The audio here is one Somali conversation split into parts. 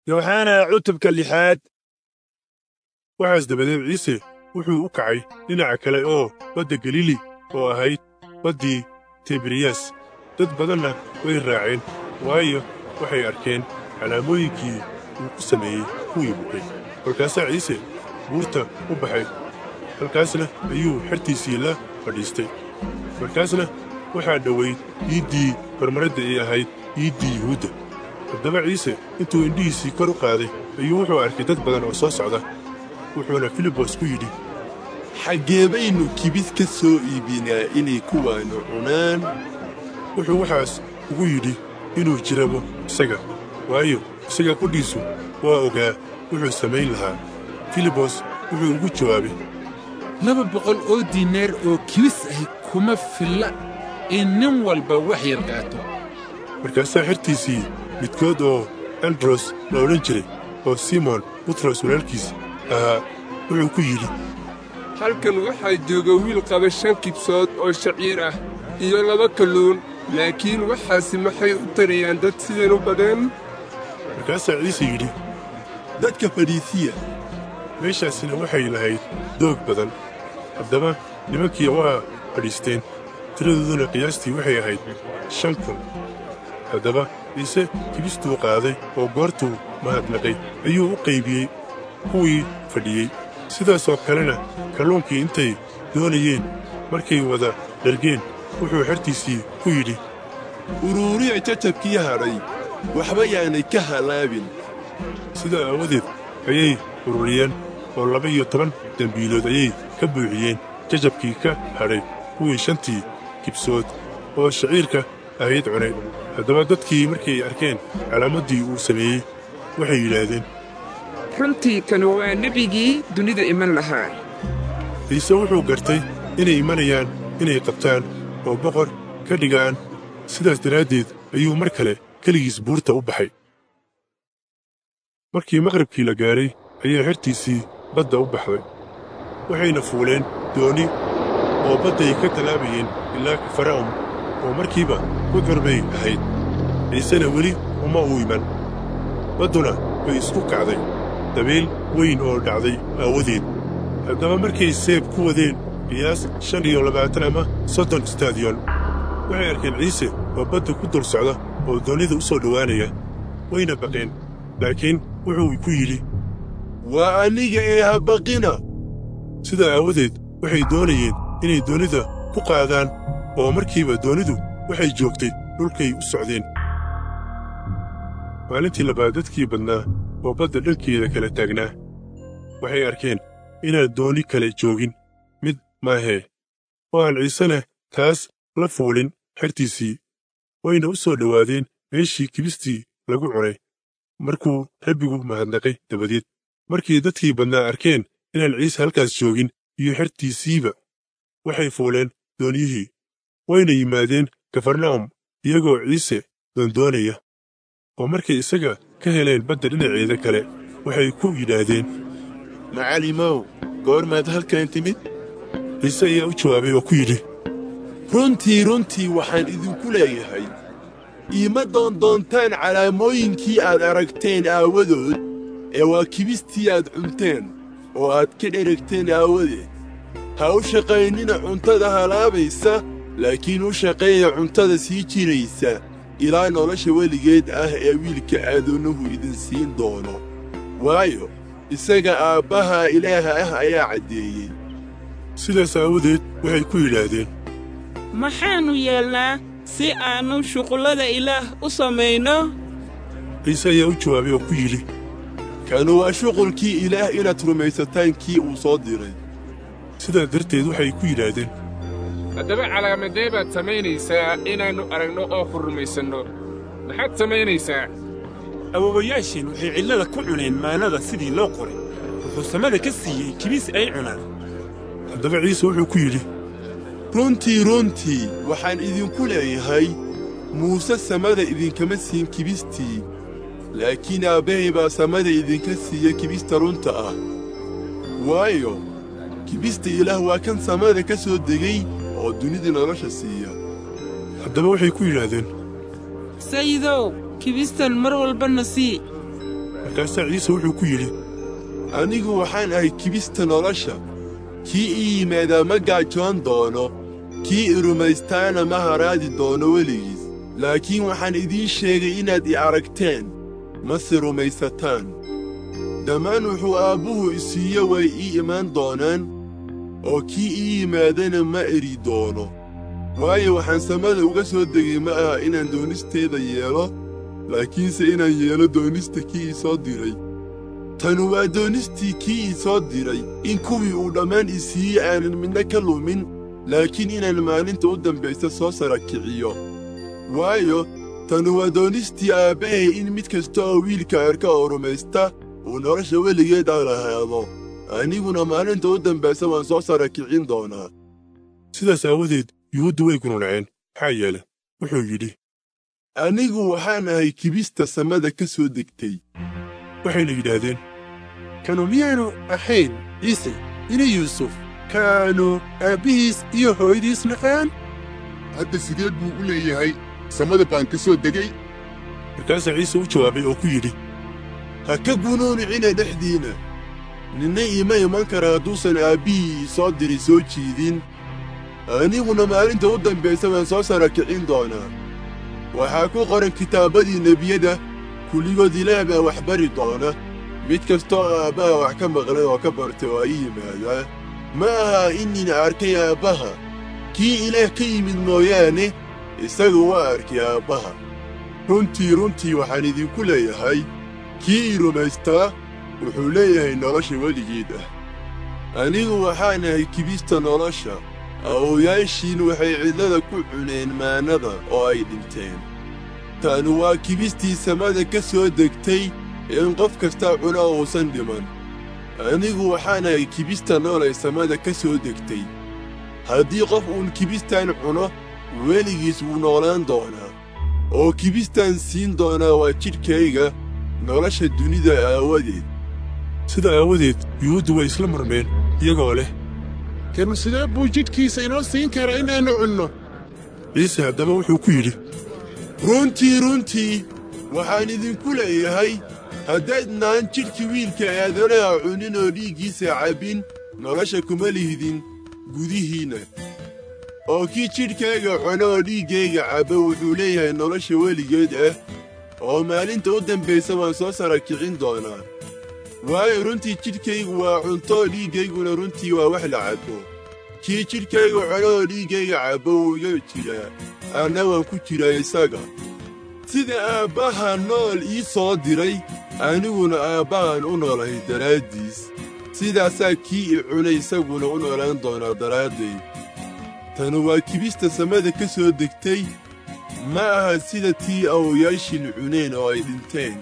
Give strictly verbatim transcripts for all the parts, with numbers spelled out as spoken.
yooxana cutubka lixaad. waxaas dabadeed ciise wuxuu u kacay dhinaca kale oo badda galili oo ahayd baddii tiberiyas. dad badanna way raaceen, waayo waxay arkeen calaamooyinkii uu ku sameeyey kuwii bukay. kolkaasaa ciise buurta u baxay, halkaasna ayuu xertiisii la fadhiistay. markaasna waxaa dhowayd iiddii kormaradda ee ahayd iiddii yuhuudda. haddaba ciise intuu indhihiisii kor u qaaday ayuu wuxuu arkay dad badan oo soo socda. wuxuuna filibos ku yidhi, xaggee baynu kibis ka soo iibinaa inay kuwaannu cunaan? wuxuu waxaas ugu yidhi inuu jirabo isaga, waayo isaga qudhiisu waa ogaa wuxuu samayn lahaa. filibos wuxuu ugu jawaabay, laba boqol oo diinaar oo kibis ahi kuma filla in nin walba wax yar qaato. markaasaa xertiisii midkood oo andros la odhan jiray, oo simoon butros walaalkiis ahaa, wuxuu ku yidhi, halkan waxaa jooga wiil qaba shan kibsood oo shaciir ah iyo laba kalluun, laakiin waxaasi maxay u tarayaan dad sidan u badan? markaasaa ciise yidhi, dadka fadhiisiya. meeshaasina waxay lahayd doog badan. haddaba nimankii waa fadhiisteen, tiradooduna qiyaastii waxay ahayd shan kun. haddaba ciise kibistuu qaaday oo goortuu mahadnaqay ayuu u qaybiyey kuwii fadhiyey. sidaasoo kalena kalluunkii intay doonayeen markay wada dhargeen, wuxuu xertiisii ku yidhi, uruuriya jajabkii hadhay, waxba yaanay ka halaabin. sidaa aawadeed ayay ururiyeen, oo laba iyo toban dembiilood ayay ka buuxiyeen jajabkii ka hadhay kuwii shantii kibsood oo shaciirka ahayd cunay. haddaba dadkii markay arkeen calaamaddii uu sameeyey, waxay yidhaahdeen, runtii kanu waa nebigii dunida iman lahaa. ciise wuxuu gartay inay imanayaan inay qabtaan oo boqor ka dhigaan. sidaas daraaddeed ayuu mar kale keligiis buurta u baxay. markii maqribkii la gaadhay ayaa xertiisii badda u baxday. waxayna fuuleen dooni oo badday ka tallaabayeen ilaa kafara'um, oo markiiba gudcur bay ahayd. ciisena weli uma uu iman. badduna way isku kacday dabeel weyn oo dhacday aawadeed. haddaba markay seeb ku wadeen qiyaas shan iyo labaatan ama soddon istaadiyoon, waxay arkeen ciise oo badda ku dul socda oo doonnida u soo dhowaanaya. wayna baqeen, laakiin wuxuu ku yidhi, waa aniga ee ha baqina. sidaa aawadeed waxay doonayeen inay doonnida ku qaadaan, oo markiiba doonidu waxay joogtay dhulkay u socdeen. maalintii labaad dadkii badnaa oo badda dhankeeda kala taagnaa waxay arkeen inaan dooni kale joogin mid maahee, oo aan ciisena taas la fuulin xertiisii. wayna u soo dhowaadeen meeshii kibistii lagu cunay markuu rabbigu mahadnaqay dabadeed. markii dadkii badnaa arkeen inaan ciise halkaas joogin iyo xertiisiiba, waxay fuuleen dooniyihii, wayna yimaadeen kafarna'um iyagoo ciise doondoonaya. oo markay isaga ka heleen badda dhinaceeda kale, waxay ku yidhaahdeen, macallimow, goormaad halkan timid? ciise ayaa u jawaabay oo ku yidhi, runtii runtii waxaan idinku leeyahay, iima doondoontaan calaamooyinkii aad aragteen aawadood, ee waa kibistii aad cunteen oo aad ka dheragteen aawadeed. ha u shaqaynina cuntada halaabaysa, laakiin u shaqeeya cuntada sii jiraysa ilaa nolosha weligeed ah ee wiilka aadoonuhu idin siin doono. waayo isaga aabbaha ilaaha ah ayaa caddeeyey. sidaas aawadeed waxay ku yidhaahdeen, maxaannu yeelnaa si aannu shuqullada ilaah u samayno? ciise ayaa u jawaabay oo ku yidhi, kanu waa shuqulkii ilaah inaad rumaysataan kii uu soo diray. sidaa darteed waxay ku yidhaahdeen, haddaba calaamadee baad samaynaysaa inaannu aragno oo ku rumaysanno? maxaad samaynaysaa? awoowayaasheen waxay cidlada ku cuneen maanada sidii loo qoray, wuxuu samada ka siiyey kibis ay cunaan. haddaba ciise wuxuu ku yidhi, runtii runtii waxaan idinku leeyahay, muuse samada idinkama siin kibistii, laakiin aabbahay baa samada idinka siiya kibista runta ah. waayo kibista ilaah waa kan samada ka soo degay oo dunida nolosha siiya. haddaba waxay ku yidhaahdeen, sayidow, kibistan mar walbana sii. markaasaa ciise wuxuu ku yidhi, anigu waxaan ahay kibista nolosha. Kii ii yimaadaa ma gaajoon doono, kii i rumaystaana ma haraadi doono weligiis. Laakiin waxaan idiin sheegay inaad i aragteen, mase rumaysataan. Dhammaan wuxuu Aabbuhu i siiye way ii imaan doonaan, oo kii ii yimaadana ma eri doono. Waayo waxaan samada uga soo degay ma aha inaan doonisteeda yeelo, laakiinse inaan yeelo doonista kii i soo diray. Tanu waa doonistii kii i soo diray, in kuwii uu dhammaan i siiyey aanan midna ka lumin, laakiin inaan maalinta u dambaysa soo sara kiciyo. Waayo tanu waa doonistii Aabbahay in mid kasta oo wiilka arka oo rumaysta uu nolosha weligeed aan lahaado. Aniguna maalinta u dambaysa waan soo sara kicin doonaa. sidaas aawadeed yuhuuddu way gunuunaceen. maxaa yeele wuxuu yidhi, anigu waxaan ahay kibista samada ka soo degtay. waxayna yidhaahdeen, kanu miyaanu ahayn ciise ina yuusuf kaanu aabbihiis iyo hooyadiis naqaan? hadda sideed buu u leeyahay samada baan ka soo degay? markaasaa ciise u jawaabay oo ku yidhi, ha ka gunuunicina dhexdiinna. ninna iima iman kara hadduusan aabbihii soo diri soo jiidin. aniguna maalinta u dambaysa waan soo sara kicin doonaa. waxaa ku qoran kitaabadii nebiyada, kulligood ilaah baa wax bari doona. mid kastoo aabbaha wax ka maqlay oo ka bartay oo ii yimaadaa. ma aha innin arkay aabbaha, kii ilaah ka yimid mooyaane isagu waa arkay aabbaha. runtii runtii waxaan idinku leeyahay, kii i rumaystaa wuxuu leeyahay nolosha weligeed ah. anigu waxaan ahay kibista nolosha. awoowayaashiin waxay cidlada ku cuneen maannada oo ay dhinteen. tanu waa kibistii samada ka soo degtay, in qof kastaa cuna uusan dhiman. anigu waxaan ahay kibista nool ee samada ka soo degtay. haddii qof uun kibistaan cuno, weligiis wuu noolaan doonaa. oo kibistaan siin doonaa waa jidhkayga, nolosha dunida aawadeed. sida aawadeed yuhuuddu way isla murmeen iyagoo leh, kanu sidee buu jidhkiisa inoo siin karaa inaannu cunno? ciise haddaba wuxuu ku yidhi, runtii runtii waxaan idinku leeyahay, haddaydnaan jidhkii wiilka aadanaha cunin oo dhiiggiisa cabbin, nolosha kuma lihdin gudihiinna. oo kii jidhkayga cuno oo dhiiggayga cabba wuxuu leeyahay nolosha weligeed ah, oo maalinta u dambaysa waan soo sara kicin doonaa. waayo runtii jidhkaygu waa cunto, dhiiggayguna runtii waa wax la cabbo. kii jidhkayga cuno oo dhiiggayga cabbo wuu iga jiraa, anna waan ku jiraa isaga. sida aabbaha nool ii soo diray, aniguna aabbahan u noolahay daraaddiis. sidaasaa kii i cunay isaguna u noolaan doonaa daraadday. tanu waa kibista samada ka soo degtay, ma aha sida tii awoowayaashiin cuneen oo ay dhinteen.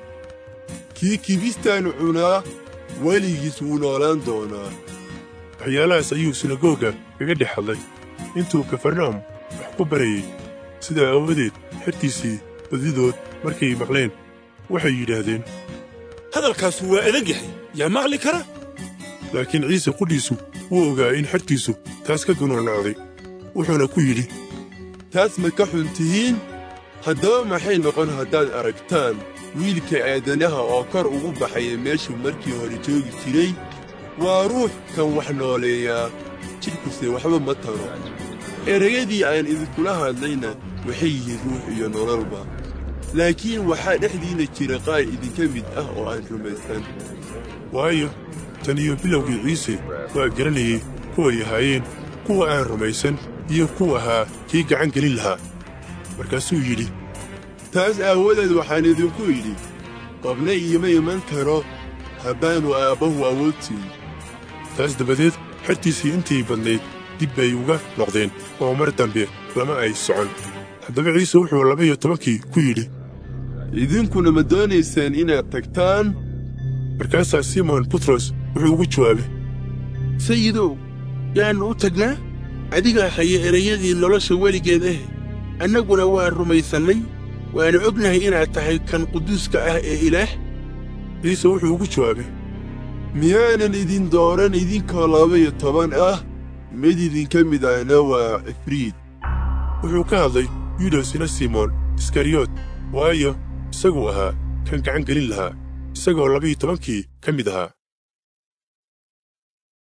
kii kibistaan cunaa weligiis wuu noolaan doonaa. waxyaalahaas ayuu sinagooga kaga dhex hadlay intuu kafarnaum wax ku barayey. sidaa aawadeed xertiisii badidood markay maqleen waxay yidhaahdeen, hadalkaasu waa adag yahay, yaa maqli kara? laakiin ciise qudhiisu wuu ogaa in xertiisu taas ka gunuunacday. wuxuuna ku yidhi, taas ma ka xun tihiin? haddaba maxay noqon haddaad aragtaan wiilka aadanaha oo kor ugu baxaya meeshuu markii hore joogi jiray? waa ruux kan wax nooleeyaa, jidhkuse waxba ma taro. erayadii aan idinkula hadlayna waxay yihiin ruux iyo nololba. laakiin waxaa dhexdiinna jira qaar idinka mid ah oo aan rumaysan. waayo tan iyo bilowgii ciise waa garanayey kuway ahaayeen kuwa aan rumaysan iyo kuwa ahaa kii gacan gelin lahaa. markaasuu yidhi, taas aawadeed waxaan idinku yidhi, qofna iima iman karo haddaannu aabbahu awoodtiin. taas dabadeed xertiisii intii badnayd dib bay uga noqdeen oo mar dambe lama ay socon. haddaba ciise wuxuu laba iyo tobankii ku yidhi, idinkuna ma doonaysaan inaad tagtaan? markaasaa simoon butros wuxuu ugu jawaabay, sayidow, yaannu u tagnaa? adigaa haya erayadii nolosha weligeed ah. annaguna waan rumaysannay, waannu ognahay inaad tahay kan quduuska ah ee ilaah. ciise wuxuu ugu jawaabay, miyaanan idin dooran idinkoo laba iyo toban ah? mid idinka mid ahna waa cifriid. wuxuu ka hadlay yudas ina simoon iskariyot, waayo isaguu ahaa kan gacan gelin lahaa. isagoo labiyo tobankii ka mid ahaa